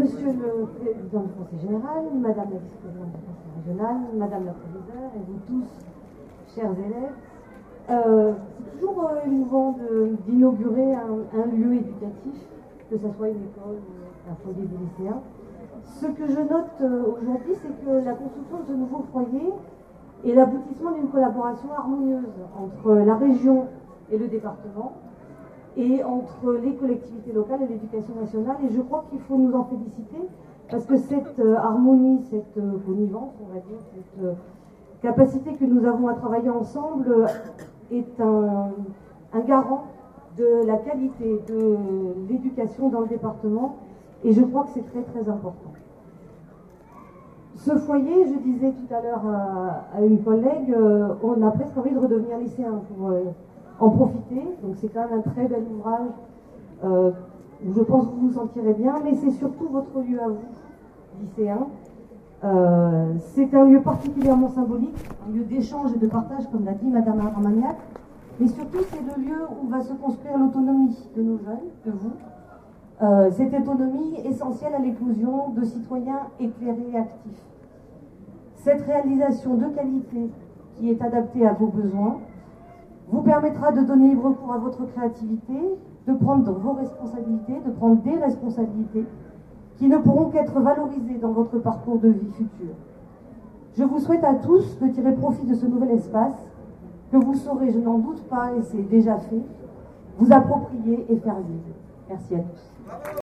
Monsieur le Président du Conseil Général, Madame la Vice-Présidente du Conseil Régional, Madame la Proviseure et vous tous, chers élèves, c'est toujours émouvant d'inaugurer un lieu éducatif, que ce soit une école ou un foyer des lycéens. Ce que je note aujourd'hui, c'est que la construction de ce nouveau foyer est l'aboutissement d'une collaboration harmonieuse entre la région et le département, et entre les collectivités locales et l'éducation nationale. Et je crois qu'il faut nous en féliciter, parce que cette harmonie, cette connivence, on va dire, cette capacité que nous avons à travailler ensemble est un garant de la qualité de l'éducation dans le département, et je crois que c'est très très important. Ce foyer, je disais tout à l'heure à une collègue, on a presque envie de redevenir lycéen pour en profiter, donc c'est quand même un très bel ouvrage où je pense que vous vous sentirez bien, mais c'est surtout votre lieu à vous, lycéens. C'est un lieu particulièrement symbolique, un lieu d'échange et de partage, comme l'a dit Madame Armagnac, mais surtout c'est le lieu où va se construire l'autonomie de nos jeunes, de vous, cette autonomie essentielle à l'éclosion de citoyens éclairés et actifs. Cette réalisation de qualité qui est adaptée à vos besoins vous permettra de donner libre cours à votre créativité, de prendre vos responsabilités, de prendre des responsabilités qui ne pourront qu'être valorisées dans votre parcours de vie futur. Je vous souhaite à tous de tirer profit de ce nouvel espace que vous saurez, je n'en doute pas, et c'est déjà fait, vous approprier et faire vivre. Merci à tous.